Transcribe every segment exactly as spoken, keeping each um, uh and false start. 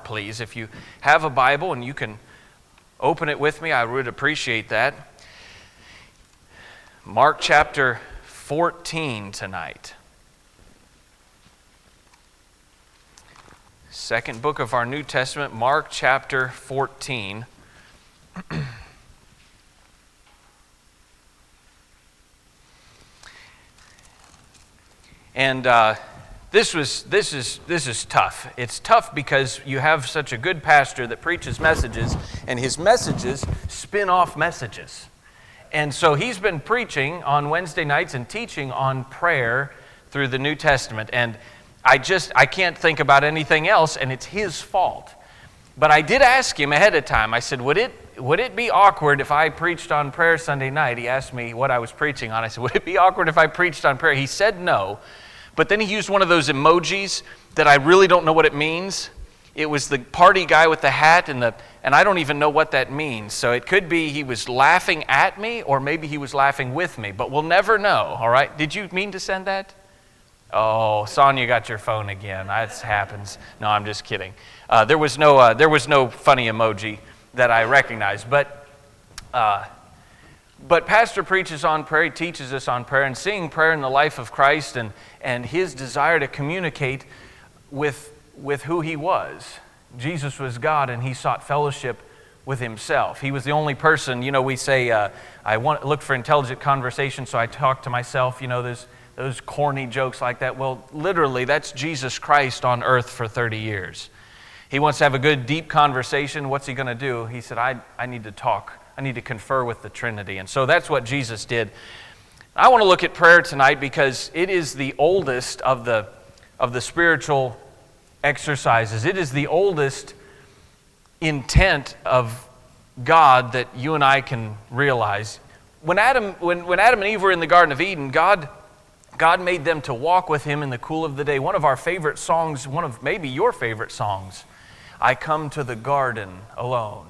Mark, please. If you have a Bible and you can open it with me, I would appreciate that. Mark chapter fourteen tonight. Second book of our New Testament, Mark chapter fourteen. And uh, this was this is this is tough. It's tough because you have such a good pastor that preaches messages, and his messages spin off messages. And so he's been preaching on Wednesday nights and teaching on prayer through the New Testament. And I just I can't think about anything else, and it's his fault. But I did ask him ahead of time. I said, "Would it would it be awkward if I preached on prayer Sunday night?" He asked me what I was preaching on. I said, "Would it be awkward if I preached on prayer?" He said no. But then he used one of those emojis that I really don't know what it means. It was the party guy with the hat, and the and I don't even know what that means. So it could be he was laughing at me, or maybe he was laughing with me. But we'll never know, all right? Did you mean to send that? Oh, Sonia got your phone again. That happens. No, I'm just kidding. Uh, there was no uh, there was no funny emoji that I recognized. But uh, but Pastor preaches on prayer, he teaches us on prayer, and seeing prayer in the life of Christ and, and his desire to communicate with, with who he was. Jesus was God, and he sought fellowship with himself. He was the only person, you know, we say, uh, I want look for intelligent conversation, so I talk to myself, you know, there's those corny jokes like that. Well, literally, that's Jesus Christ on earth for thirty years. He wants to have a good, deep conversation. What's he going to do? He said, I, I need to talk. I need to confer with the Trinity. And so that's what Jesus did. I want to look at prayer tonight because it is the oldest of the, of the spiritual exercises. It is the oldest intent of God that you and I can realize. When Adam, when, when Adam and Eve were in the Garden of Eden, God, God made them to walk with him in the cool of the day. One of our favorite songs, one of maybe your favorite songs, I come to the garden alone.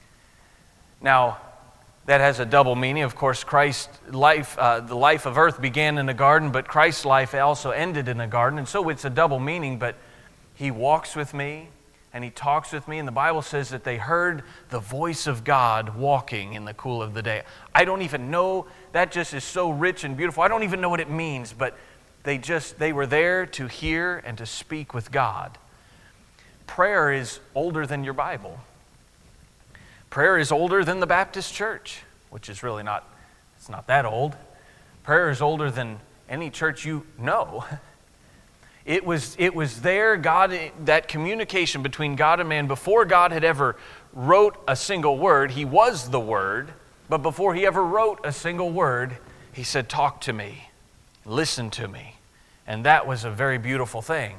Now, that has a double meaning. Of course, Christ's life, uh, the life of earth began in a garden, but Christ's life also ended in a garden. And so it's a double meaning, but he walks with me and he talks with me. And the Bible says that they heard the voice of God walking in the cool of the day. I don't even know, that just is so rich and beautiful. I don't even know what it means, but they just, they were there to hear and to speak with God. Prayer is older than your Bible. Prayer is older than the Baptist church, which is really not, it's not that old. Prayer is older than any church you know. It was, it was there, God, that communication between God and man, before God had ever wrote a single word. He was the Word, but before he ever wrote a single word, he said, talk to me, listen to me. And that was a very beautiful thing.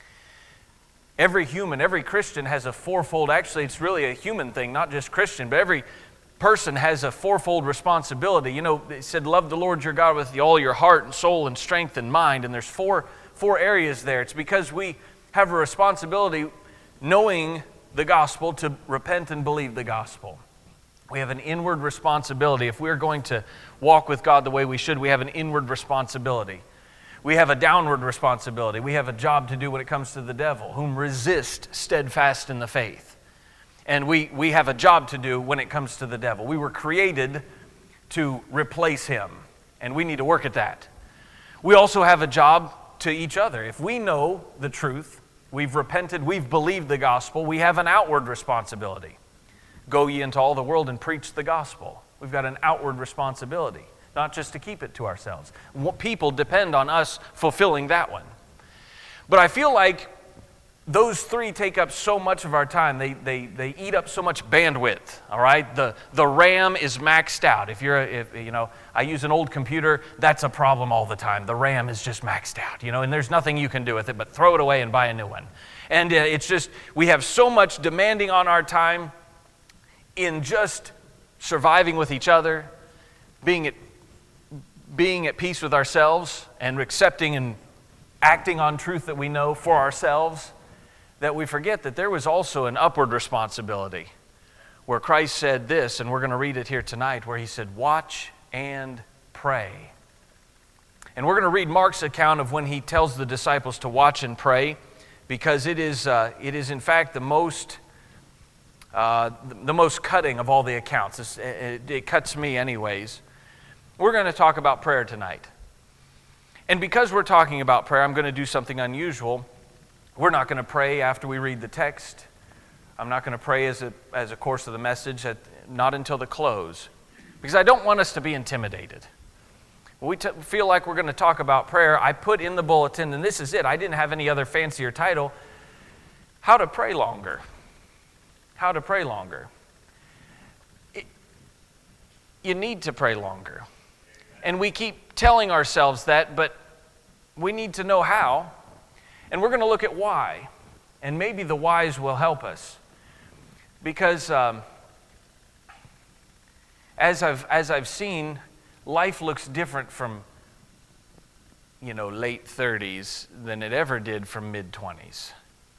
Every human, every Christian has a fourfold, actually it's really a human thing, not just Christian, but every person has a fourfold responsibility. You know, it said, love the Lord your God with all your heart and soul and strength and mind. And there's four, four areas there. It's because we have a responsibility, knowing the gospel, to repent and believe the gospel. We have an inward responsibility. If we're going to walk with God the way we should, we have an inward responsibility. We have a downward responsibility. We have a job to do when it comes to the devil, whom resist steadfast in the faith. And we, we have a job to do when it comes to the devil. We were created to replace him, and we need to work at that. We also have a job to each other. If we know the truth, we've repented, we've believed the gospel, we have an outward responsibility. Go ye into all the world and preach the gospel. We've got an outward responsibility. Not just to keep it to ourselves. People depend on us fulfilling that one. But I feel like those three take up so much of our time. They they they eat up so much bandwidth. All right, the the RAM is maxed out. If you're a, if you know, I use an old computer. That's a problem all the time. The RAM is just maxed out. You know, and there's nothing you can do with it but throw it away and buy a new one. And uh, it's just we have so much demanding on our time in just surviving with each other, being at being at peace with ourselves and accepting and acting on truth that we know for ourselves, that we forget that there was also an upward responsibility where Christ said this, and we're going to read it here tonight, where he said, watch and pray. And we're going to read Mark's account of when he tells the disciples to watch and pray, because it is, uh, it is in fact the most, uh, the most cutting of all the accounts. It's, it, it cuts me anyways. We're going to talk about prayer tonight. And because we're talking about prayer, I'm going to do something unusual. We're not going to pray after we read the text. I'm not going to pray as a, as a course of the message, at, not until the close, because I don't want us to be intimidated. When we t- feel like we're going to talk about prayer, I put in the bulletin, and this is it. I didn't have any other fancier title. How to pray longer. How to pray longer. It, you need to pray longer. And we keep telling ourselves that, but we need to know how. And we're going to look at why. And maybe the whys will help us. Because um, as I've as I've seen, life looks different from, you know, late thirties than it ever did from mid-twenties.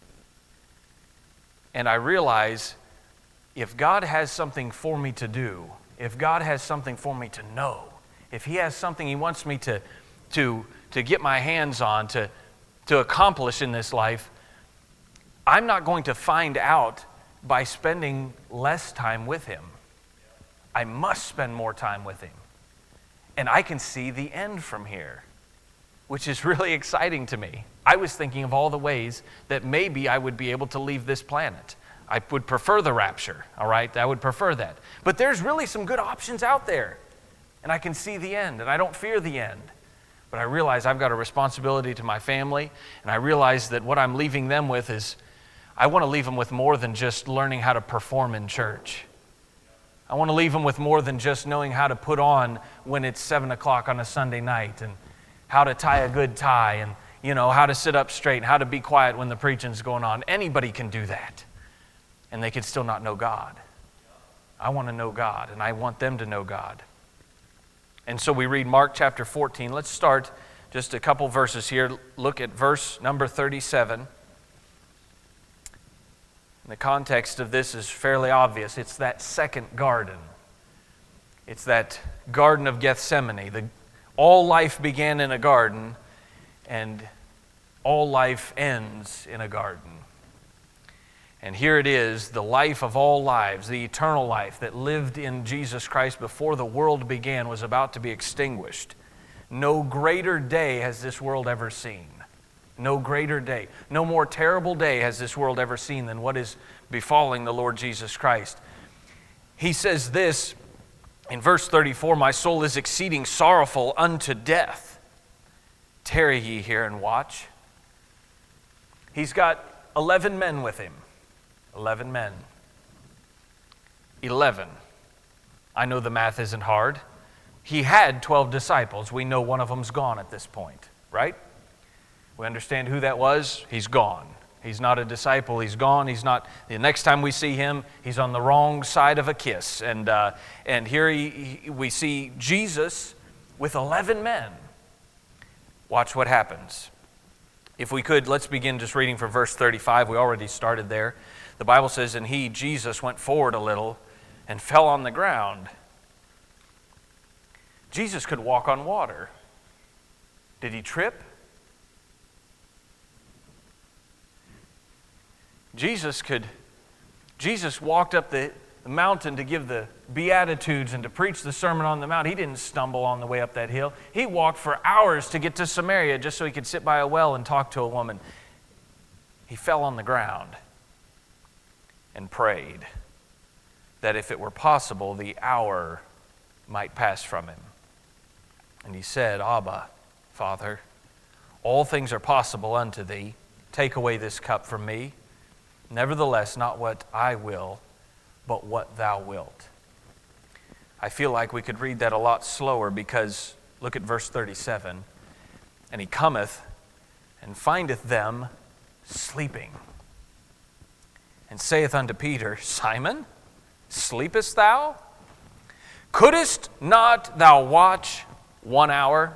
And I realize if God has something for me to do, if God has something for me to know, if He has something He wants me to to to get my hands on, to to accomplish in this life, I'm not going to find out by spending less time with Him. I must spend more time with Him. And I can see the end from here, which is really exciting to me. I was thinking of all the ways that maybe I would be able to leave this planet. I would prefer the rapture, all right? I would prefer that. But there's really some good options out there. And I can see the end, and I don't fear the end. But I realize I've got a responsibility to my family, and I realize that what I'm leaving them with is, I want to leave them with more than just learning how to perform in church. I want to leave them with more than just knowing how to put on when it's seven o'clock on a Sunday night, and how to tie a good tie, and you know how to sit up straight, and how to be quiet when the preaching's going on. Anybody can do that, and they can still not know God. I want to know God, and I want them to know God. And so we read Mark chapter fourteen. Let's start just a couple verses here. Look at verse number thirty-seven. The context of this is fairly obvious. It's that second garden. It's that Garden of Gethsemane. The, all life began in a garden, and all life ends in a garden. And here it is, the life of all lives, the eternal life that lived in Jesus Christ before the world began, was about to be extinguished. No greater day has this world ever seen. No greater day. No more terrible day has this world ever seen than what is befalling the Lord Jesus Christ. He says this in verse thirty-four, "My soul is exceeding sorrowful unto death. Tarry ye here and watch." He's got eleven men with him. Eleven men. Eleven. I know the math isn't hard. He had twelve disciples. We know one of them's gone at this point, right? We understand who that was. He's gone. He's not a disciple. He's gone. He's not. The next time we see him, he's on the wrong side of a kiss. And uh, and here he, he, we see Jesus with eleven men. Watch what happens. If we could, let's begin just reading from verse thirty-five. We already started there. The Bible says, "And he, Jesus, went forward a little and fell on the ground." Jesus could walk on water. Did he trip? Jesus could, Jesus walked up the, the mountain to give the Beatitudes and to preach the Sermon on the Mount. He didn't stumble on the way up that hill. He walked for hours to get to Samaria just so he could sit by a well and talk to a woman. He fell on the ground and prayed that if it were possible, the hour might pass from him. And he said, "Abba, Father, all things are possible unto thee. Take away this cup from me. Nevertheless, not what I will, but what thou wilt." I feel like we could read that a lot slower because look at verse thirty-seven. "And he cometh and findeth them sleeping, and saith unto Peter, Simon, sleepest thou? Couldest not thou watch one hour?"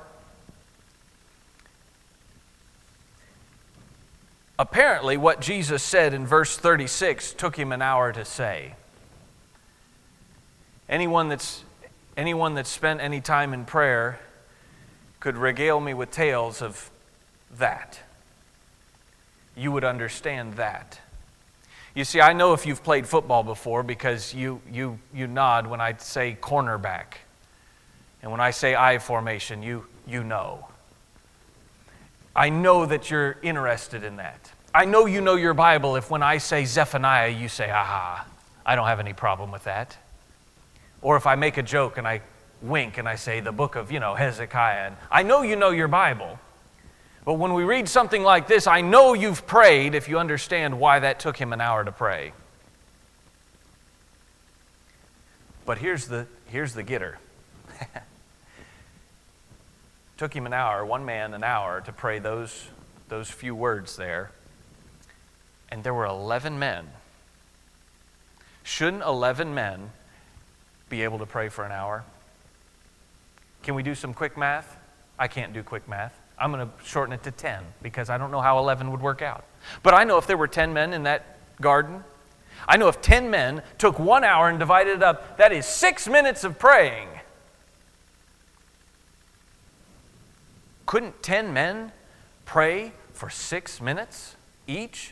Apparently, what Jesus said in verse thirty-six took him an hour to say. Anyone that's anyone that's spent any time in prayer could regale me with tales of that. you would understand that. You see, I know if you've played football before because you you you nod when I say cornerback. And when I say I formation, you you know. I know that you're interested in that. I know you know your Bible if when I say Zephaniah, you say, aha, I don't have any problem with that. Or if I make a joke and I wink and I say the book of, you know, Hezekiah. And I know you know your Bible. But when we read something like this, I know you've prayed if you understand why that took him an hour to pray. But here's the, here's the getter. Took him an hour, one man an hour, to pray those, those few words there. And there were eleven men. Shouldn't eleven men be able to pray for an hour? Can we do some quick math? I can't do quick math. I'm going to shorten it to ten because I don't know how eleven would work out. But I know if there were ten men in that garden, I know if ten men took one hour and divided it up, that is six minutes of praying. Couldn't ten men pray for six minutes each?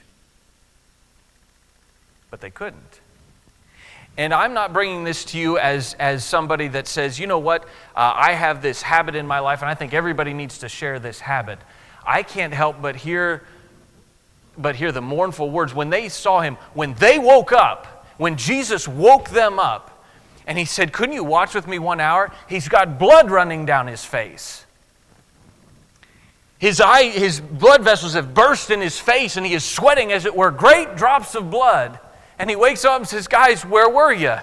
But they couldn't. And I'm not bringing this to you as, as somebody that says, you know what, uh, I have this habit in my life and I think everybody needs to share this habit. I can't help but hear, but hear the mournful words. When they saw him, when they woke up, when Jesus woke them up, and he said, couldn't you watch with me one hour? He's got blood running down his face. His eye, his blood vessels have burst in his face and he is sweating as it were, great drops of blood. And he wakes up and says, guys, where were you?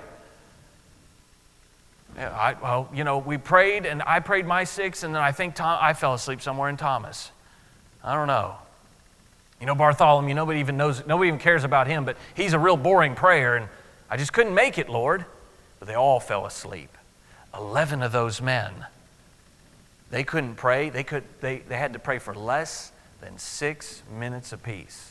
Yeah, I, well, you know, we prayed, and I prayed my six, and then I think Tom, I fell asleep somewhere in Thomas. I don't know. You know, Bartholomew, nobody even knows, nobody even cares about him, but he's a real boring prayer, and I just couldn't make it, Lord. But they all fell asleep. Eleven of those men, they couldn't pray. They could. They, they had to pray for less than six minutes apiece.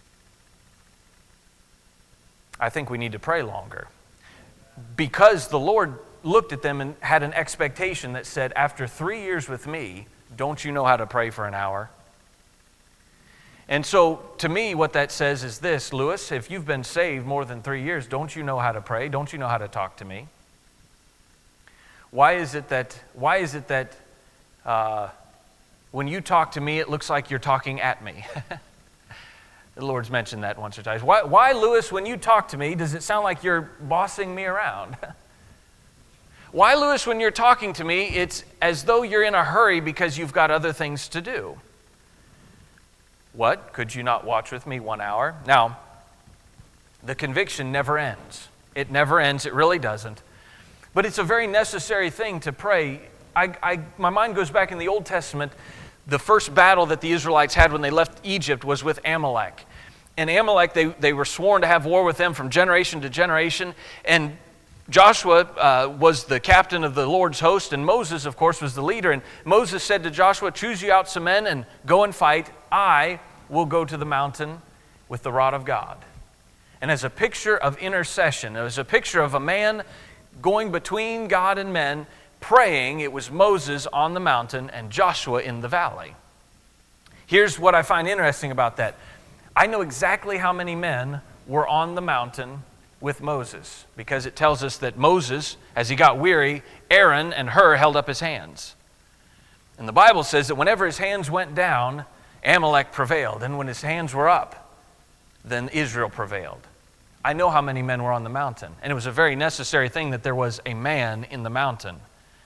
I think we need to pray longer. Because the Lord looked at them and had an expectation that said, after three years with me, don't you know how to pray for an hour? And so, to me, what that says is this, Lewis, if you've been saved more than three years, don't you know how to pray? Don't you know how to talk to me? Why is it that, why is it that uh, when you talk to me, it looks like you're talking at me? The Lord's mentioned that once or twice. Why, why, Lewis, when you talk to me, does it sound like you're bossing me around? Why, Lewis, when you're talking to me, it's as though you're in a hurry because you've got other things to do? What? Could you not watch with me one hour? Now, the conviction never ends. It never ends. It really doesn't. But it's a very necessary thing to pray. I, I, my mind goes back in the Old Testament. The first battle that the Israelites had when they left Egypt was with Amalek. And Amalek, they, they were sworn to have war with them from generation to generation. And Joshua uh, was the captain of the Lord's host, and Moses, of course, was the leader. And Moses said to Joshua, choose you out some men and go and fight. I will go to the mountain with the rod of God. And as a picture of intercession, as a picture of a man going between God and men, praying, it was Moses on the mountain and Joshua in the valley. Here's what I find interesting about that. I know exactly how many men were on the mountain with Moses, because it tells us that Moses, as he got weary, Aaron and Hur held up his hands. And the Bible says that whenever his hands went down, Amalek prevailed. And when his hands were up, then Israel prevailed. I know how many men were on the mountain. And it was a very necessary thing that there was a man in the mountain.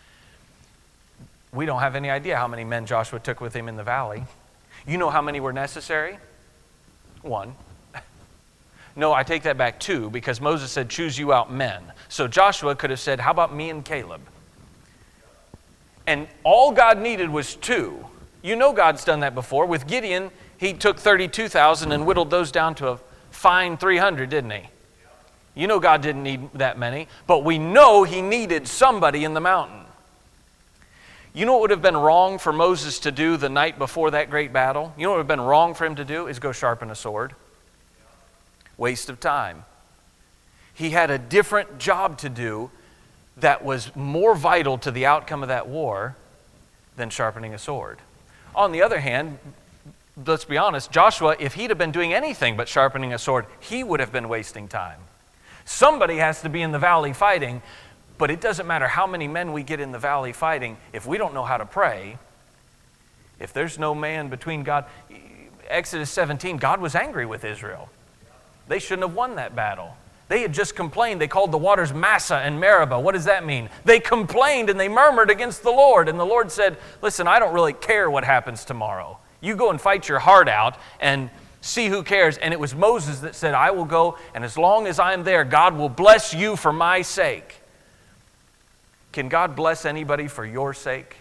We don't have any idea how many men Joshua took with him in the valley. You know how many were necessary? One. No, I take that back, two, because Moses said, choose you out men. So Joshua could have said, how about me and Caleb? And all God needed was two. You know God's done that before. With Gideon, he took thirty-two thousand and whittled those down to a fine three hundred, didn't he? You know God didn't need that many, but we know he needed somebody in the mountain. You know what would have been wrong for Moses to do the night before that great battle? You know what would have been wrong for him to do? Is go sharpen a sword. Waste of time. He had a different job to do that was more vital to the outcome of that war than sharpening a sword. On the other hand, let's be honest, Joshua, if he'd have been doing anything but sharpening a sword, he would have been wasting time. Somebody has to be in the valley fighting, but it doesn't matter how many men we get in the valley fighting, if we don't know how to pray, if there's no man between God. Exodus seventeen, God was angry with Israel. They shouldn't have won that battle. They had just complained. They called the waters Massa and Meribah. What does that mean? They complained and they murmured against the Lord. And the Lord said, listen, I don't really care what happens tomorrow. You go and fight your heart out and see who cares. And it was Moses that said, I will go, and as long as I'm there, God will bless you for my sake. Can God bless anybody for your sake?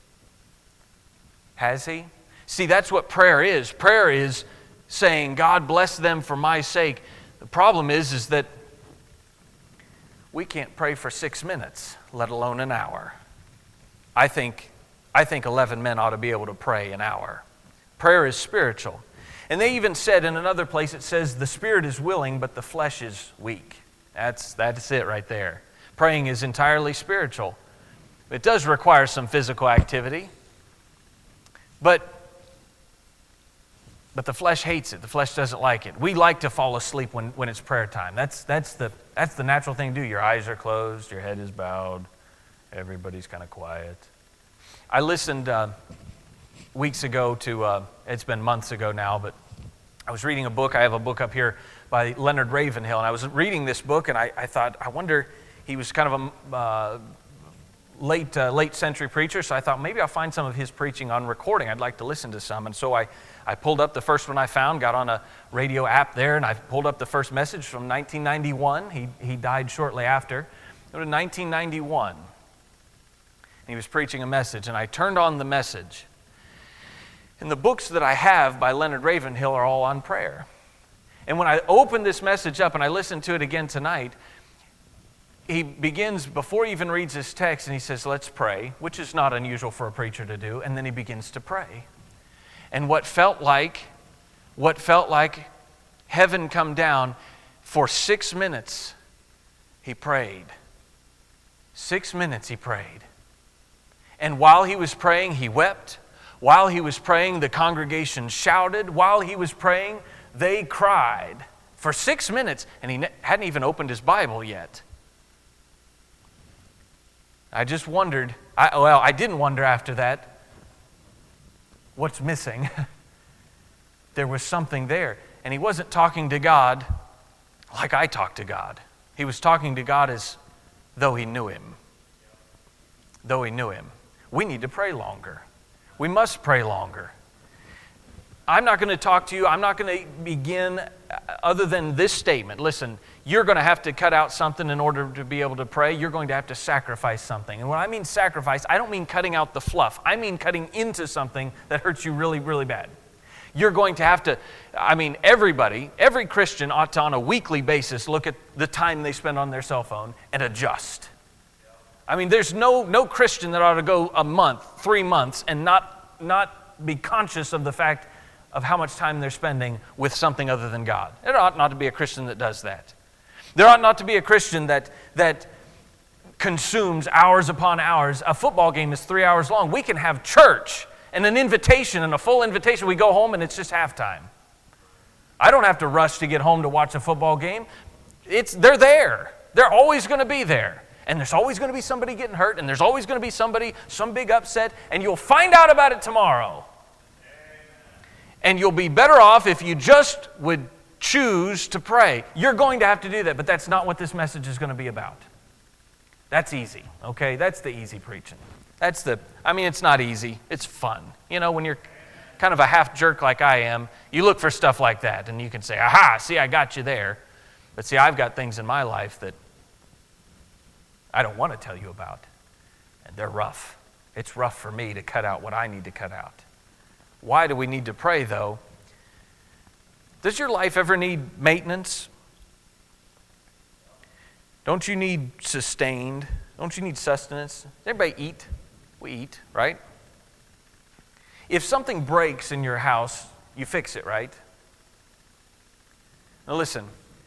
Has He? See, that's what prayer is. Prayer is saying, God bless them for my sake. The problem is, is that we can't pray for six minutes, let alone an hour. I think, I think eleven men ought to be able to pray an hour. Prayer is spiritual. And they even said in another place, it says, the spirit is willing, but the flesh is weak. That's, that's it right there. Praying is entirely spiritual. It does require some physical activity, but But the flesh hates it. The flesh doesn't like it. We like to fall asleep when, when it's prayer time. That's, that's, the, that's the natural thing to do. Your eyes are closed. Your head is bowed. Everybody's kind of quiet. I listened uh, weeks ago to, uh, it's been months ago now, but I was reading a book. I have a book up here by Leonard Ravenhill, and I was reading this book, and I, I thought, I wonder, he was kind of a uh, late uh, late century preacher, so I thought maybe I'll find some of his preaching on recording. I'd like to listen to some. And so I, I pulled up the first one I found, got on a radio app there, and I pulled up the first message from nineteen ninety-one. He, he died shortly after. It was nineteen ninety-one. And he was preaching a message, and I turned on the message. And the books that I have by Leonard Ravenhill are all on prayer. And when I opened this message up and I listened to it again tonight, he begins, before he even reads his text, and he says, let's pray, which is not unusual for a preacher to do, and then he begins to pray. And what felt like, what felt like heaven come down, for six minutes, he prayed. Six minutes he prayed. And while he was praying, he wept. While he was praying, the congregation shouted. While he was praying, they cried. For six minutes, and he hadn't even opened his Bible yet. I just wondered, I, well, I didn't wonder after that, what's missing? There was something there. And he wasn't talking to God like I talk to God. He was talking to God as though he knew him. Though he knew him. We need to pray longer. We must pray longer. I'm not going to talk to you, I'm not going to begin other than this statement. Listen, you're going to have to cut out something in order to be able to pray. You're going to have to sacrifice something. And when I mean sacrifice, I don't mean cutting out the fluff. I mean cutting into something that hurts you really, really bad. You're going to have to, I mean, everybody, every Christian ought to on a weekly basis look at the time they spend on their cell phone and adjust. I mean, there's no no Christian that ought to go a month, three months, and not not be conscious of the fact of how much time they're spending with something other than God. There ought not to be a Christian that does that. There ought not to be a Christian that that consumes hours upon hours. A football game is three hours long. We can have church and an invitation and a full invitation. We go home and it's just halftime. I don't have to rush to get home to watch a football game. It's they're there. They're always going to be there. And there's always going to be somebody getting hurt, and there's always going to be somebody, some big upset, and you'll find out about it tomorrow. And you'll be better off if you just would choose to pray. You're going to have to do that, but that's not what this message is going to be about. That's easy, okay? That's the easy preaching. That's the, I mean, it's not easy. It's fun. You know, when you're kind of a half jerk like I am, you look for stuff like that, and you can say, aha, see, I got you there. But see, I've got things in my life that I don't want to tell you about, and they're rough. It's rough for me to cut out what I need to cut out. Why do we need to pray, though? Does your life ever need maintenance? Don't you need sustained? Don't you need sustenance? Does everybody eat? We eat, right? If something breaks in your house, you fix it, right? Now listen.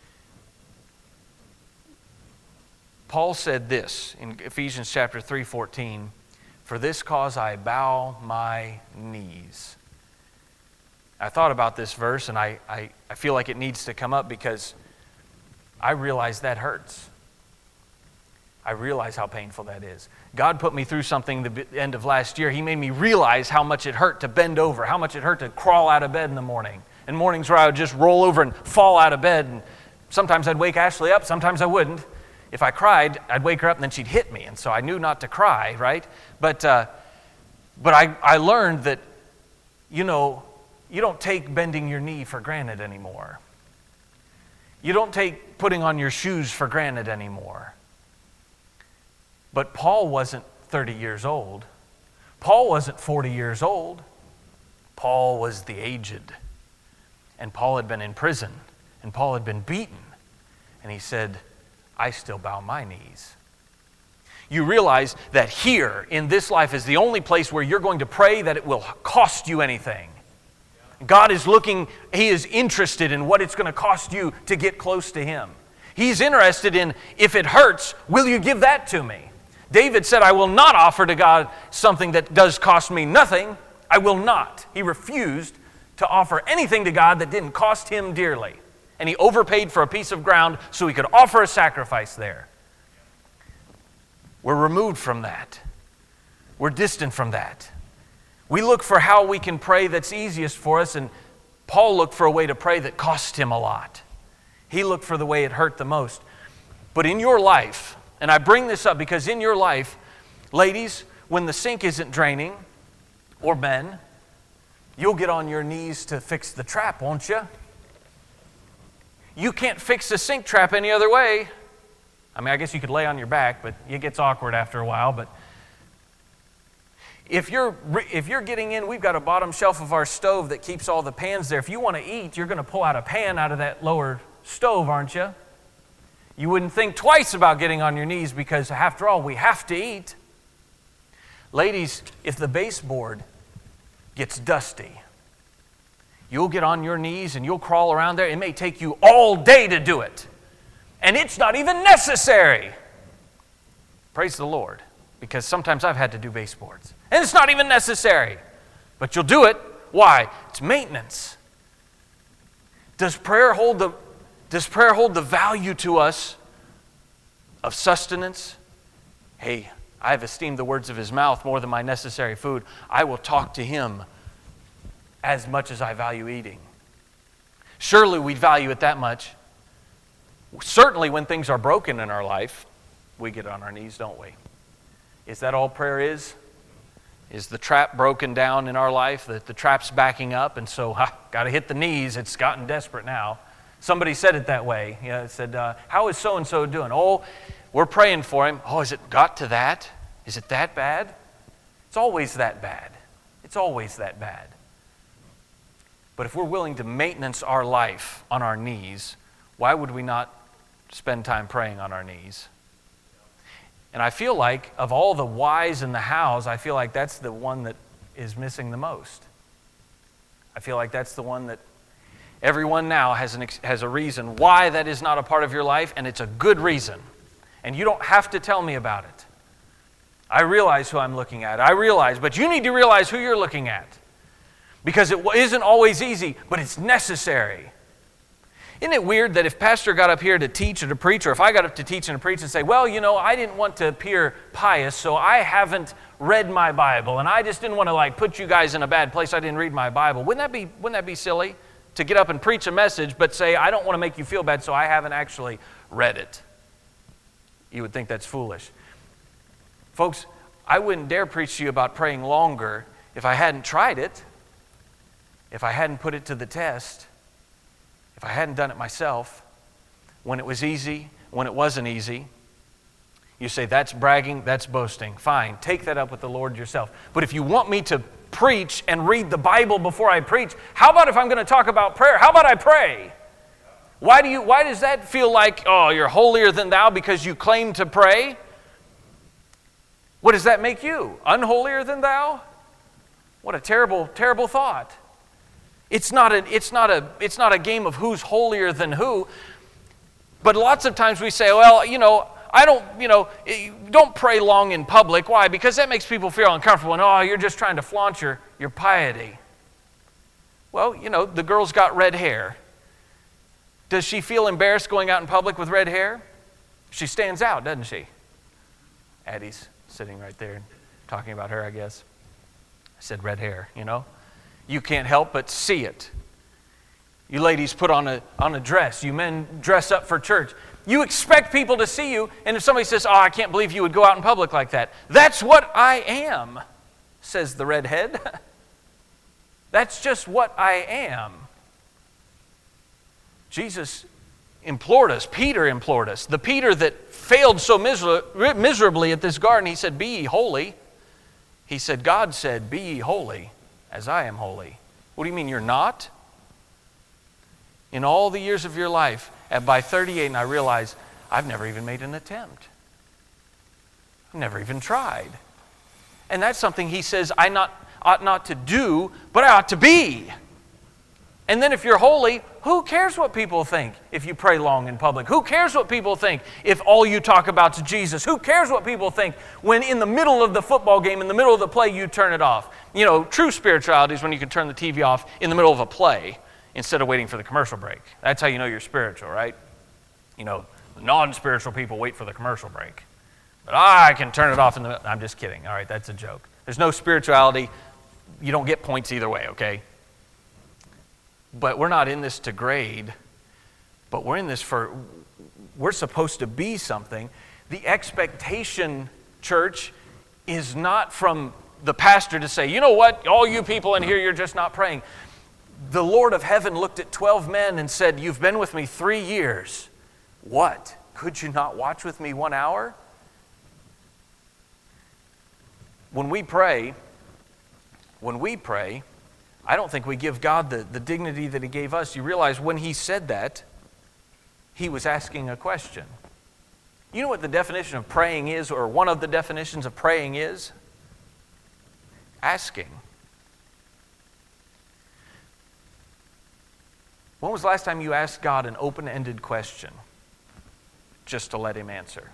Paul said this in Ephesians chapter three fourteen, "For this cause I bow my knees." I thought about this verse, and I, I, I feel like it needs to come up because I realize that hurts. I realize how painful that is. God put me through something the end of last year. He made me realize how much it hurt to bend over, how much it hurt to crawl out of bed in the morning. And mornings where I would just roll over and fall out of bed. And sometimes I'd wake Ashley up, sometimes I wouldn't. If I cried, I'd wake her up and then she'd hit me. And so I knew not to cry, right? But uh, but I, I learned that, you know, you don't take bending your knee for granted anymore. You don't take putting on your shoes for granted anymore. But Paul wasn't thirty years old. Paul wasn't forty years old. Paul was the aged. And Paul had been in prison. And Paul had been beaten. And he said, I still bow my knees. You realize that here in this life is the only place where you're going to pray that it will cost you anything. God is looking, He is interested in what it's going to cost you to get close to Him. He's interested in, if it hurts, will you give that to me? David said, I will not offer to God something that does cost me nothing. I will not. He refused to offer anything to God that didn't cost him dearly. And he overpaid for a piece of ground so he could offer a sacrifice there. We're removed from that. We're distant from that. We look for how we can pray that's easiest for us, and Paul looked for a way to pray that cost him a lot. He looked for the way it hurt the most. But in your life, and I bring this up because in your life, ladies, when the sink isn't draining, or men, you'll get on your knees to fix the trap, won't you? You can't fix the sink trap any other way. I mean, I guess you could lay on your back, but it gets awkward after a while. But if you're if you're getting in, we've got a bottom shelf of our stove that keeps all the pans there. If you want to eat, you're going to pull out a pan out of that lower stove, aren't you? You wouldn't think twice about getting on your knees because, after all, we have to eat. Ladies, if the baseboard gets dusty, you'll get on your knees and you'll crawl around there. It may take you all day to do it. And it's not even necessary. Praise the Lord. Because sometimes I've had to do baseboards. And it's not even necessary. But you'll do it. Why? It's maintenance. Does prayer hold the, does prayer hold the value to us of sustenance? Hey, I have esteemed the words of his mouth more than my necessary food. I will talk to him as much as I value eating. Surely we'd value it that much. Certainly when things are broken in our life, we get on our knees, don't we? Is that all prayer is? Is the trap broken down in our life? That the trap's backing up, and so, ha, got to hit the knees. It's gotten desperate now. Somebody said it that way. Yeah, it said, uh, how is so-and-so doing? Oh, we're praying for him. Oh, has it got to that? Is it that bad? It's always that bad. It's always that bad. But if we're willing to maintenance our life on our knees, why would we not spend time praying on our knees? And I feel like, of all the whys and the hows, I feel like that's the one that is missing the most. I feel like that's the one that everyone now has, an, has a reason why that is not a part of your life, and it's a good reason. And you don't have to tell me about it. I realize who I'm looking at. I realize, but you need to realize who you're looking at. Because it isn't always easy, but it's necessary. Isn't it weird that if Pastor got up here to teach or to preach, or if I got up to teach and to preach and say, well, you know, I didn't want to appear pious, so I haven't read my Bible, and I just didn't want to like put you guys in a bad place, I didn't read my Bible. Wouldn't that be, wouldn't that be silly? To get up and preach a message, but say, I don't want to make you feel bad, so I haven't actually read it. You would think that's foolish. Folks, I wouldn't dare preach to you about praying longer if I hadn't tried it, if I hadn't put it to the test, if I hadn't done it myself, when it was easy, when it wasn't easy. You say, that's bragging, that's boasting. Fine, take that up with the Lord yourself. But if you want me to preach and read the Bible before I preach, how about if I'm going to talk about prayer? How about I pray? Why do you? Why does that feel like, oh, you're holier than thou because you claim to pray? What does that make you? Unholier than thou? What a terrible, terrible thought. It's not a, it's not a, it's not a game of who's holier than who. But lots of times we say, well, you know, I don't, you know, don't pray long in public. Why? Because that makes people feel uncomfortable. And, oh, you're just trying to flaunt your, your piety. Well, you know, the girl's got red hair. Does she feel embarrassed going out in public with red hair? She stands out, doesn't she? Addie's sitting right there talking about her, I guess. I said red hair, you know. You can't help but see it. You ladies put on a, on a dress. You men dress up for church. You expect people to see you, and if somebody says, oh, I can't believe you would go out in public like that. That's what I am, says the redhead. That's just what I am. Jesus implored us. Peter implored us. The Peter that failed so miser- miserably at this garden, he said, be ye holy. He said, God said, be ye holy as I am holy. What do you mean you're not? In all the years of your life, at by thirty-eight, and I realize I've never even made an attempt. I've never even tried. And that's something he says I not ought not to do, but I ought to be. And then if you're holy, who cares what people think if you pray long in public? Who cares what people think if all you talk about is Jesus? Who cares what people think when in the middle of the football game, in the middle of the play, you turn it off? You know, true spirituality is when you can turn the T V off in the middle of a play instead of waiting for the commercial break. That's how you know you're spiritual, right? You know, the non-spiritual people wait for the commercial break. But I can turn it off in the... I'm just kidding. All right, that's a joke. There's no spirituality. You don't get points either way, okay? But we're not in this to grade, but we're in this for... We're supposed to be something. The expectation, church, is not from the pastor to say, you know what, all you people in here, you're just not praying. The Lord of heaven looked at twelve men and said, you've been with me three years. What? Could you not watch with me one hour? When we pray, when we pray, I don't think we give God the, the dignity that He gave us. You realize when He said that, He was asking a question. You know what the definition of praying is, or one of the definitions of praying is? Asking. When was the last time you asked God an open-ended question just to let Him answer?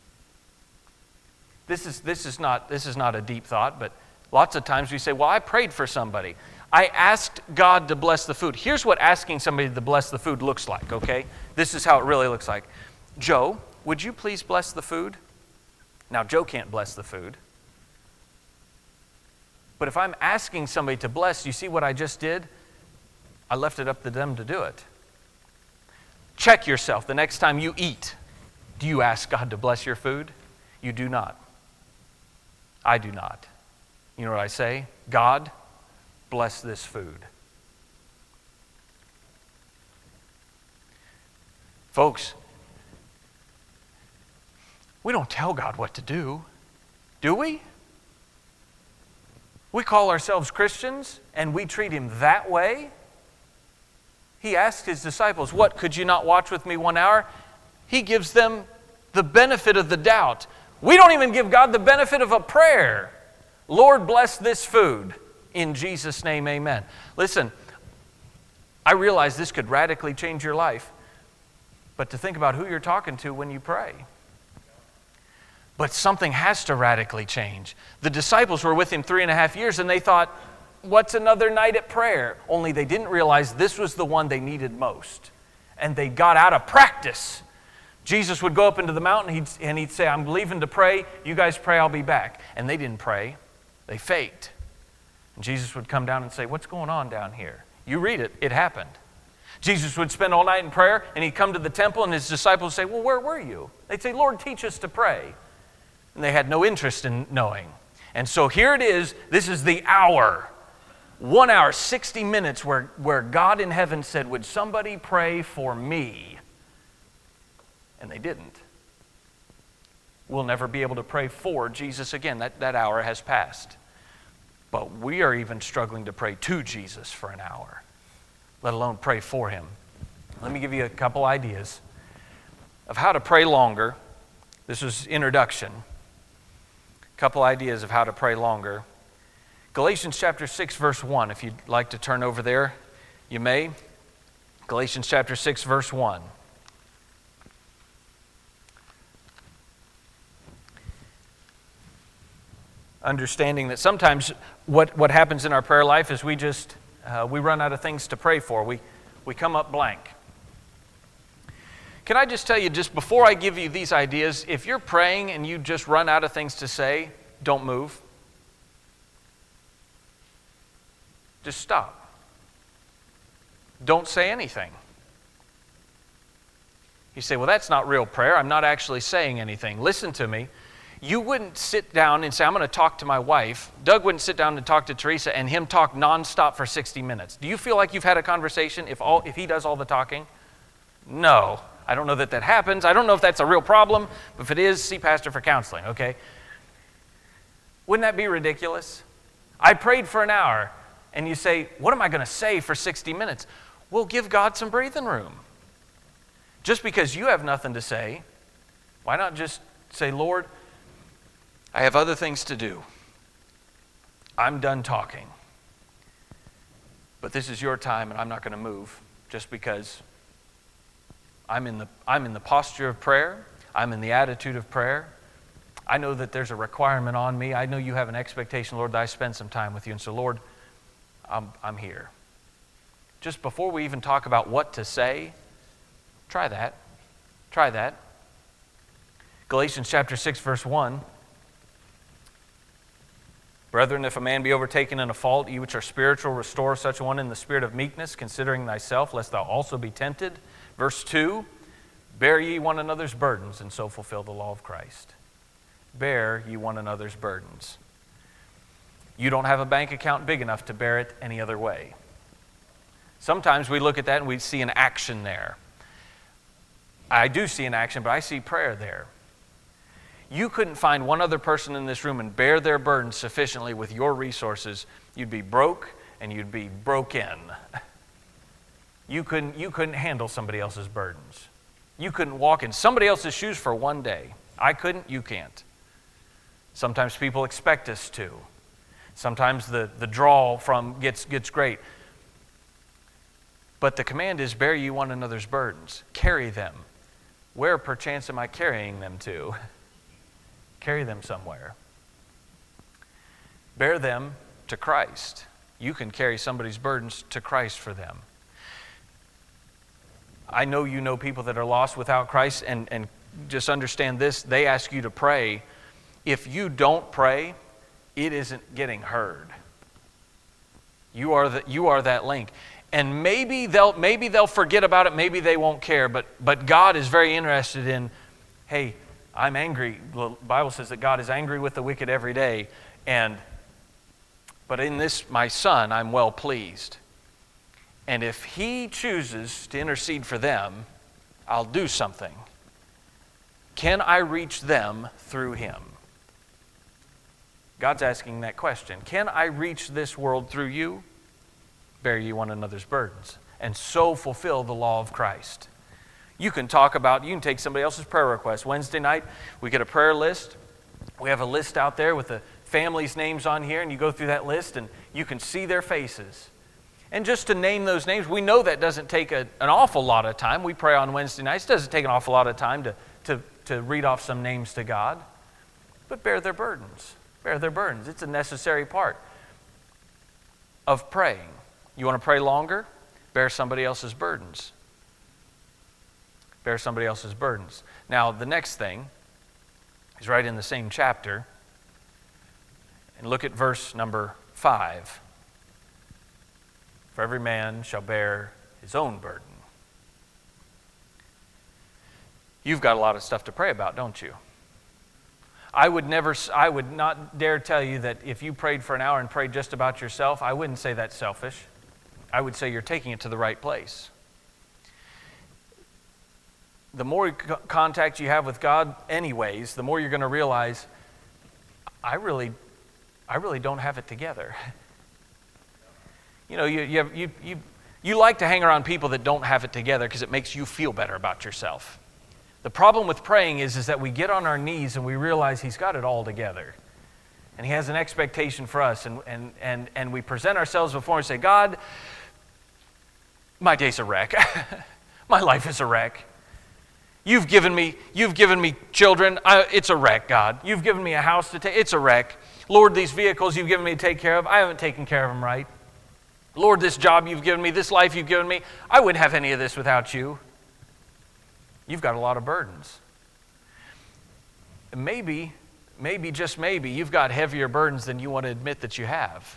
This is, this is not, this is not a deep thought, but lots of times we say, well, I prayed for somebody. I asked God to bless the food. Here's what asking somebody to bless the food looks like, okay? This is how it really looks like. Joe, would you please bless the food? Now, Joe can't bless the food. But if I'm asking somebody to bless, you see what I just did? I left it up to them to do it. Check yourself the next time you eat. Do you ask God to bless your food? You do not. I do not. You know what I say? God, bless this food. Folks, we don't tell God what to do, do we? We call ourselves Christians and we treat Him that way. He asked His disciples, what, could you not watch with me one hour? He gives them the benefit of the doubt. We don't even give God the benefit of a prayer. Lord, bless this food. In Jesus' name, amen. Listen, I realize this could radically change your life, but to think about who you're talking to when you pray. But something has to radically change. The disciples were with Him three and a half years, and they thought, what's another night at prayer? Only they didn't realize this was the one they needed most. And they got out of practice. Jesus would go up into the mountain he'd, and he'd say, I'm leaving to pray. You guys pray, I'll be back. And they didn't pray. They faked. And Jesus would come down and say, what's going on down here? You read it. It happened. Jesus would spend all night in prayer, and he'd come to the temple, and his disciples would say, well, where were you? They'd say, Lord, teach us to pray. And they had no interest in knowing. And so here it is. This is the hour. One hour, sixty minutes, where, where God in heaven said, would somebody pray for me? And they didn't. We'll never be able to pray for Jesus again. That, that hour has passed. But we are even struggling to pray to Jesus for an hour, let alone pray for Him. Let me give you a couple ideas of how to pray longer. This is introduction. A couple ideas of how to pray longer. Galatians chapter six, verse one. If you'd like to turn over there, you may. Galatians chapter six, verse one. Understanding that sometimes what, what happens in our prayer life is we just uh, we run out of things to pray for. We, we come up blank. Can I just tell you, just before I give you these ideas, if you're praying and you just run out of things to say, don't move. Just stop. Don't say anything. You say, well, that's not real prayer. I'm not actually saying anything. Listen to me. You wouldn't sit down and say, I'm going to talk to my wife. Doug wouldn't sit down and talk to Teresa and him talk nonstop for sixty minutes. Do you feel like you've had a conversation if all if he does all the talking? No. I don't know that that happens. I don't know if that's a real problem. But if it is, see pastor for counseling, okay? Wouldn't that be ridiculous? I prayed for an hour, and you say, what am I going to say for sixty minutes? Well, give God some breathing room. Just because you have nothing to say, why not just say, Lord, I have other things to do. I'm done talking. But this is your time, and I'm not going to move just because I'm in the I'm in the posture of prayer. I'm in the attitude of prayer. I know that there's a requirement on me. I know you have an expectation, Lord, that I spend some time with you. And so, Lord, I'm, I'm here. Just before we even talk about what to say, try that. Try that. Galatians chapter six, verse one. Brethren, if a man be overtaken in a fault, ye which are spiritual, restore such a one in the spirit of meekness, considering thyself, lest thou also be tempted. Verse two, bear ye one another's burdens, and so fulfill the law of Christ. Bear ye one another's burdens. You don't have a bank account big enough to bear it any other way. Sometimes we look at that and we see an action there. I do see an action, but I see prayer there. You couldn't find one other person in this room and bear their burden sufficiently with your resources. You'd be broke and you'd be broken. You couldn't, you couldn't handle somebody else's burdens. You couldn't walk in somebody else's shoes for one day. I couldn't, you can't. Sometimes people expect us to. Sometimes the, the draw from gets, gets great. But the command is, bear ye one another's burdens. Carry them. Where perchance am I carrying them to? Carry them somewhere. Bear them to Christ. You can carry somebody's burdens to Christ for them. I know you know people that are lost without Christ, and, and just understand this, they ask you to pray. If you don't pray, it isn't getting heard. You are the, you are that link. And maybe they'll maybe they'll forget about it, maybe they won't care, but but God is very interested in, hey, I'm angry. The Bible says that God is angry with the wicked every day, and but in this my son I'm well pleased. And if he chooses to intercede for them, I'll do something. Can I reach them through him? God's asking that question. Can I reach this world through you? Bear ye one another's burdens, and so fulfill the law of Christ. You can talk about, you can take somebody else's prayer request. Wednesday night, we get a prayer list. We have a list out there with the families' names on here, and you go through that list, and you can see their faces. And just to name those names, we know that doesn't take a, an awful lot of time. We pray on Wednesday nights. It doesn't take an awful lot of time to, to, to read off some names to God. But bear their burdens. Bear their burdens. It's a necessary part of praying. You want to pray longer? Bear somebody else's burdens. Bear somebody else's burdens. Now, the next thing is right in the same chapter. And look at verse number five. For every man shall bear his own burden. You've got a lot of stuff to pray about, don't you? I would never, I would not dare tell you that if you prayed for an hour and prayed just about yourself, I wouldn't say that's selfish. I would say you're taking it to the right place. The more contact you have with God anyways, the more you're going to realize, I really, I really don't have it together. You know, you, you, have, you, you, you like to hang around people that don't have it together because it makes you feel better about yourself. The problem with praying is, is that we get on our knees and we realize he's got it all together. And he has an expectation for us. And, and, and, and we present ourselves before him and say, God, my day's a wreck. My life is a wreck. You've given me, you've given me children. I, it's a wreck, God. You've given me a house to take. It's a wreck. Lord, these vehicles you've given me to take care of, I haven't taken care of them right. Lord, this job you've given me, this life you've given me, I wouldn't have any of this without you. You've got a lot of burdens. And maybe, maybe, just maybe, you've got heavier burdens than you want to admit that you have.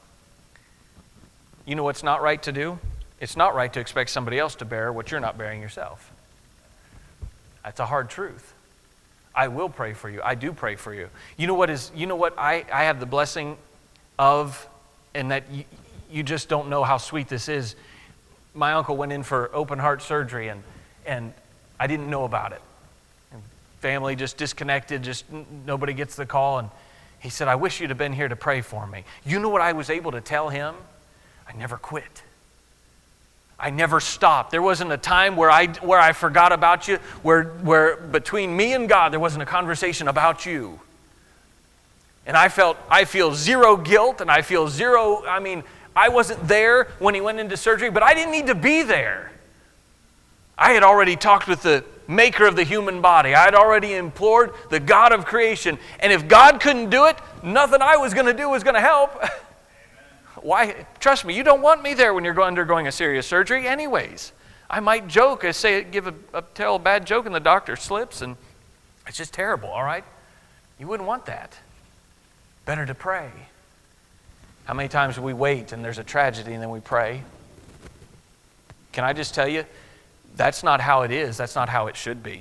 You know what's not right to do? It's not right to expect somebody else to bear what you're not bearing yourself. That's a hard truth. I will pray for you. I do pray for you. You know what is? You know what I, I have the blessing of, and that you, you just don't know how sweet this is. My uncle went in for open heart surgery, and and I didn't know about it. And family just disconnected. Just nobody gets the call, and he said, "I wish you'd have been here to pray for me." You know what I was able to tell him? I never quit. I never stopped. There wasn't a time where I where I forgot about you, where where between me and God there wasn't a conversation about you. And I felt I feel zero guilt, and I feel zero, I mean, I wasn't there when he went into surgery, but I didn't need to be there. I had already talked with the maker of the human body. I had already implored the God of creation. And if God couldn't do it, nothing I was going to do was going to help. Why? Trust me, you don't want me there when you're undergoing a serious surgery anyways. I might joke, I say, give a, a tell a bad joke and the doctor slips, and it's just terrible, all right? You wouldn't want that. Better to pray. How many times do we wait and there's a tragedy and then we pray? Can I just tell you, that's not how it is. That's not how it should be.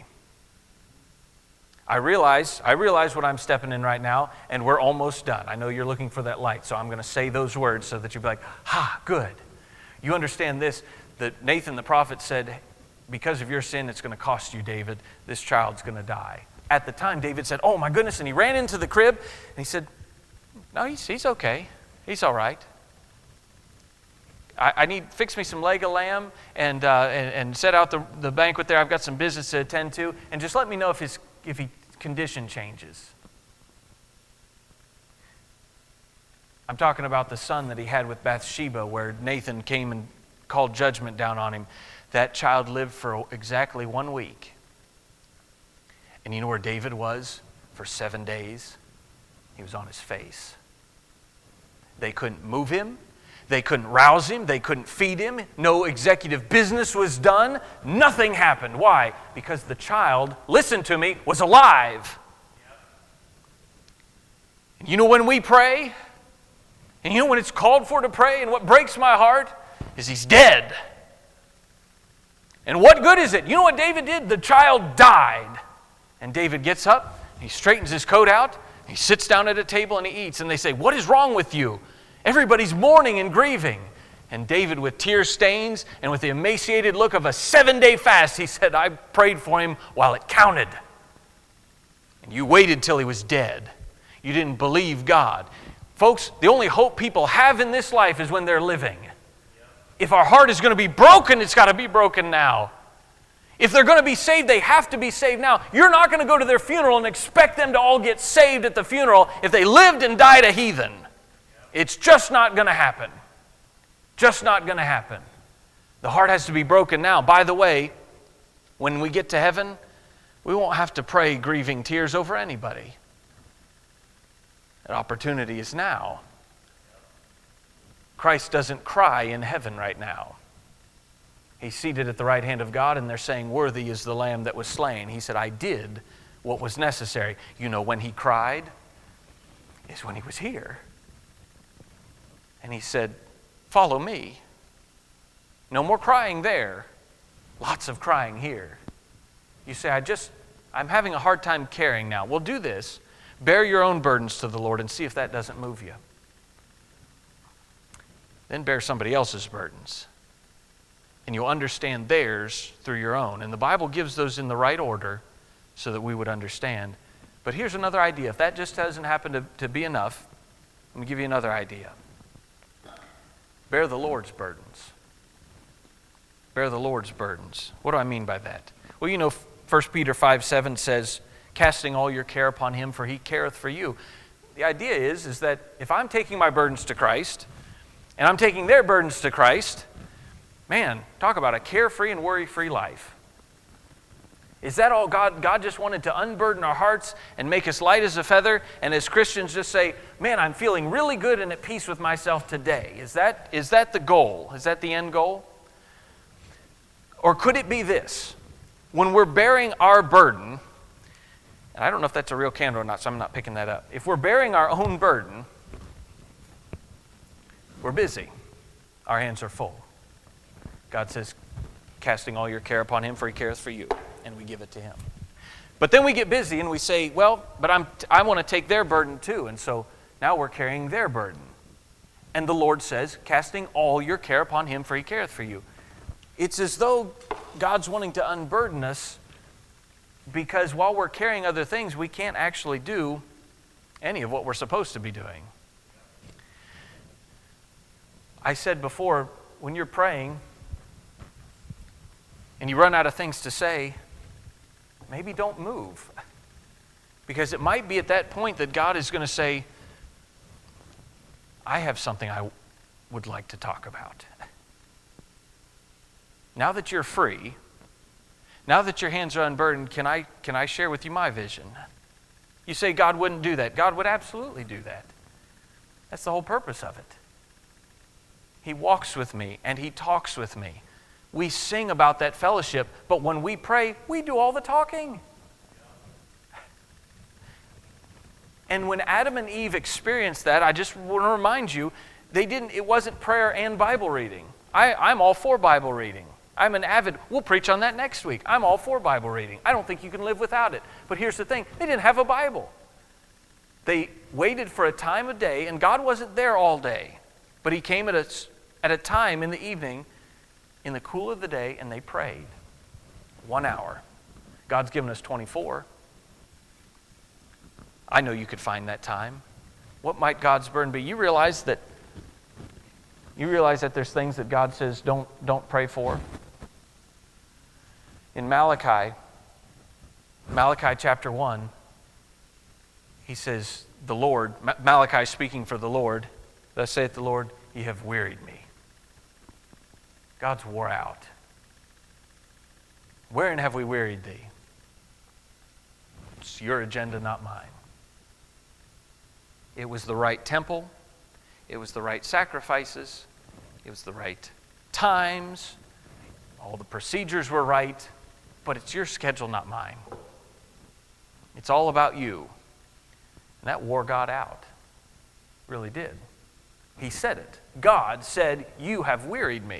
I realize, I realize what I'm stepping in right now, and we're almost done. I know you're looking for that light, so I'm going to say those words so that you'll be like, ha, good. You understand this, that Nathan the prophet said, because of your sin, it's going to cost you, David. This child's going to die. At the time, David said, oh my goodness, and he ran into the crib, and he said, no, he's, he's okay. He's all right. I, I need, fix me some leg of lamb and, uh, and, and set out the, the banquet there. I've got some business to attend to, and just let me know if his if his condition changes. I'm talking about the son that he had with Bathsheba, where Nathan came and called judgment down on him. That child lived for exactly one week. And you know where David was for seven days? He was on his face. They couldn't move him. They couldn't rouse him. They couldn't feed him. No executive business was done. Nothing happened. Why? Because the child, listen to me, was alive. And you know when we pray? And you know when it's called for to pray? And what breaks my heart is he's dead. And what good is it? You know what David did? The child died. And David gets up, he straightens his coat out, he sits down at a table and he eats. And they say, what is wrong with you? Everybody's mourning and grieving. And David, with tear stains and with the emaciated look of a seven-day fast, he said, I prayed for him while it counted. And you waited till he was dead. You didn't believe God. Folks, the only hope people have in this life is when they're living. If our heart is going to be broken, it's got to be broken now. If they're going to be saved, they have to be saved now. You're not going to go to their funeral and expect them to all get saved at the funeral if they lived and died a heathen. It's just not going to happen. Just not going to happen. The heart has to be broken now. By the way, when we get to heaven, we won't have to pray grieving tears over anybody. That opportunity is now. Christ doesn't cry in heaven right now. He's seated at the right hand of God, and they're saying, worthy is the Lamb that was slain. He said, I did what was necessary. You know, when he cried is when he was here. And he said, follow me. No more crying there. Lots of crying here. You say, I just, I'm having a hard time carrying now. Well, do this. Bear your own burdens to the Lord and see if that doesn't move you. Then bear somebody else's burdens. And you'll understand theirs through your own. And the Bible gives those in the right order so that we would understand. But here's another idea. If that just doesn't happen to, to be enough, let me give you another idea. Bear the Lord's burdens. Bear the Lord's burdens. What do I mean by that? Well, you know, First Peter five seven says, casting all your care upon him, for he careth for you. The idea is, is that if I'm taking my burdens to Christ, and I'm taking their burdens to Christ, man, talk about a carefree and worry-free life. Is that all God? God just wanted to unburden our hearts and make us light as a feather, and as Christians just say, man, I'm feeling really good and at peace with myself today. Is that, is that the goal? Is that the end goal? Or could it be this? When we're bearing our burden, and I don't know if that's a real candle or not, so I'm not picking that up. If we're bearing our own burden, we're busy. Our hands are full. God says, casting all your care upon him, for he careth for you. And we give it to him. But then we get busy and we say, well, but I'm, I want to take their burden too. And so now we're carrying their burden. And the Lord says, casting all your care upon him, for he careth for you. It's as though God's wanting to unburden us, because while we're carrying other things, we can't actually do any of what we're supposed to be doing. I said before, when you're praying and you run out of things to say, maybe don't move. Because it might be at that point that God is going to say, I have something I would like to talk about. Now that you're free, now that your hands are unburdened, can I, can I share with you my vision? You say God wouldn't do that. God would absolutely do that. That's the whole purpose of it. He walks with me and he talks with me. We sing about that fellowship, but when we pray, we do all the talking. And when Adam and Eve experienced that, I just want to remind you, they didn't. It wasn't prayer and Bible reading. I, I'm all for Bible reading. I'm an avid, we'll preach on that next week. I'm all for Bible reading. I don't think you can live without it. But here's the thing, they didn't have a Bible. They waited for a time of day, and God wasn't there all day. But he came at a, at a time in the evening, in the cool of the day, and they prayed. One hour. God's given us twenty-four. I know you could find that time. What might God's burden be? You realize that you realize that there's things that God says don't, don't pray for? In Malachi, Malachi chapter one, he says, the Lord, Malachi speaking for the Lord, thus saith the Lord, ye have wearied me. God's wore out. Wherein have we wearied thee? It's your agenda, not mine. It was the right temple. It was the right sacrifices. It was the right times. All the procedures were right. But it's your schedule, not mine. It's all about you. And that wore God out. Really did. He said it. God said, you have wearied me.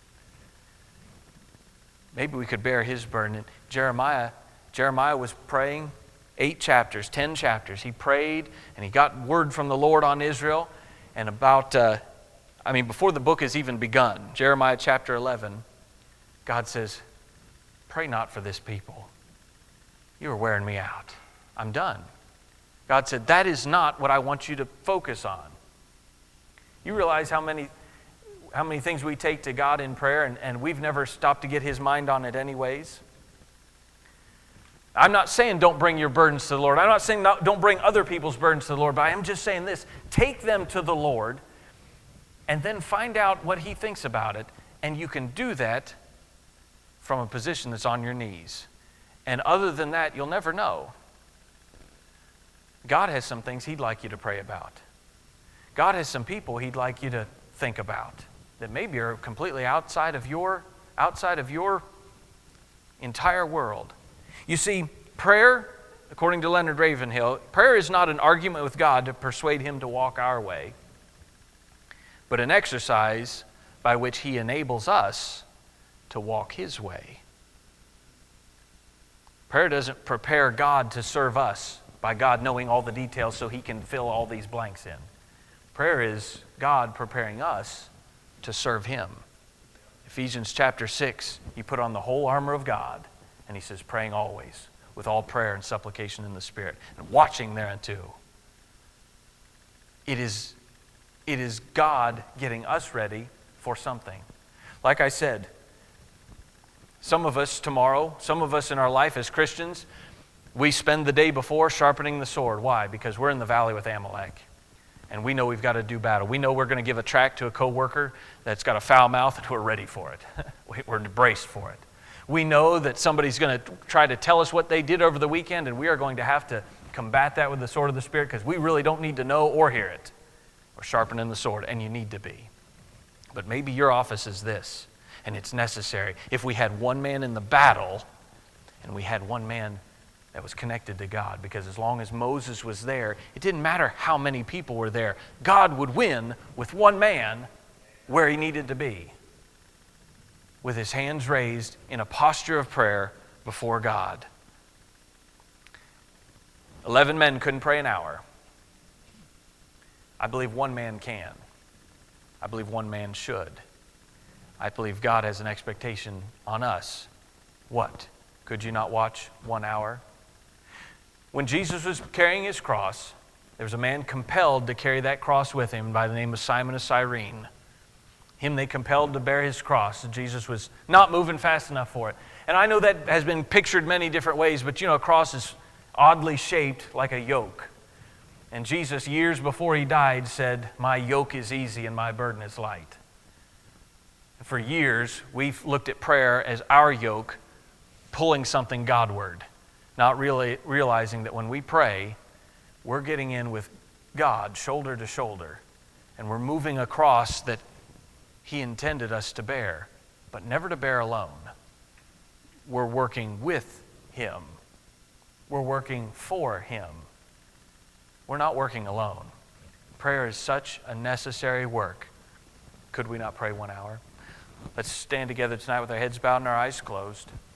Maybe we could bear his burden. Jeremiah, Jeremiah was praying eight chapters, ten chapters. He prayed and he got word from the Lord on Israel. And about, uh, I mean, before the book has even begun, Jeremiah chapter eleven, God says, pray not for this people. You are wearing me out. I'm done. God said, that is not what I want you to focus on. You realize how many how many things we take to God in prayer, and, and we've never stopped to get his mind on it anyways? I'm not saying don't bring your burdens to the Lord. I'm not saying not, don't bring other people's burdens to the Lord, but I am just saying this. Take them to the Lord and then find out what he thinks about it, and you can do that from a position that's on your knees. And other than that, you'll never know. God has some things he'd like you to pray about. God has some people he'd like you to think about that maybe are completely outside of your outside of your entire world. You see, prayer, according to Leonard Ravenhill, prayer is not an argument with God to persuade him to walk our way, but an exercise by which he enables us to walk his way. Prayer doesn't prepare God to serve us by God knowing all the details so he can fill all these blanks in. Prayer is God preparing us to serve him. Ephesians chapter six, you put on the whole armor of God, and he says, praying always with all prayer and supplication in the Spirit, and watching thereunto. It is, it is God getting us ready for something. Like I said, some of us tomorrow, some of us in our life as Christians, we spend the day before sharpening the sword. Why? Because we're in the valley with Amalek. And we know we've got to do battle. We know we're going to give a tract to a coworker that's got a foul mouth, and we're ready for it. We're braced for it. We know that somebody's going to try to tell us what they did over the weekend, and we are going to have to combat that with the sword of the Spirit because we really don't need to know or hear it. We're sharpening the sword, and you need to be. But maybe your office is this, and it's necessary. If we had one man in the battle, and we had one man that was connected to God, because as long as Moses was there, it didn't matter how many people were there. God would win with one man where he needed to be, with his hands raised in a posture of prayer before God. Eleven men couldn't pray an hour. I believe one man can. I believe one man should. I believe God has an expectation on us. What? Could you not watch one hour? When Jesus was carrying his cross, there was a man compelled to carry that cross with him by the name of Simon of Cyrene. Him they compelled to bear his cross. Jesus was not moving fast enough for it. And I know that has been pictured many different ways, but you know, a cross is oddly shaped like a yoke. And Jesus, years before he died, said, "My yoke is easy and my burden is light." For years, we've looked at prayer as our yoke, pulling something Godward, not really realizing that when we pray, we're getting in with God shoulder to shoulder, and we're moving a cross that he intended us to bear, but never to bear alone. We're working with him. We're working for him. We're not working alone. Prayer is such a necessary work. Could we not pray one hour? Let's stand together tonight with our heads bowed and our eyes closed.